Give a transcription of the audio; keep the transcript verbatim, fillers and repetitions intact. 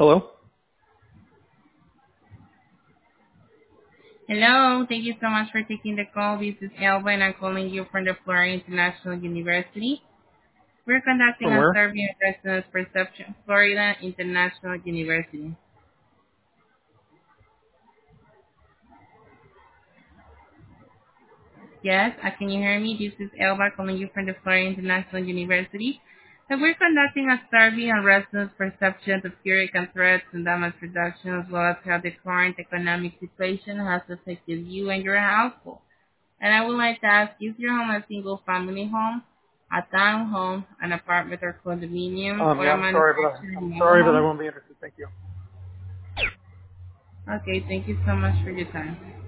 Hello? Hello. Thank you so much for taking the call. This is Elba, and I'm calling you from the Florida International University. We're conducting From a where? survey of residents' perception. Florida International University. Yes, uh, can you hear me? This is Elba calling you from the Florida International University. And we're conducting a survey on residents' perception of hurricane threats and damage reduction, as well as how the current economic situation has affected you and your household. And I would like to ask, is your home a single family home, a townhome, an apartment or condominium, Um, or yeah, a I'm sorry, but I, manufactured I'm mobile sorry, but I home? won't be interested. Thank you. Okay, thank you so much for your time.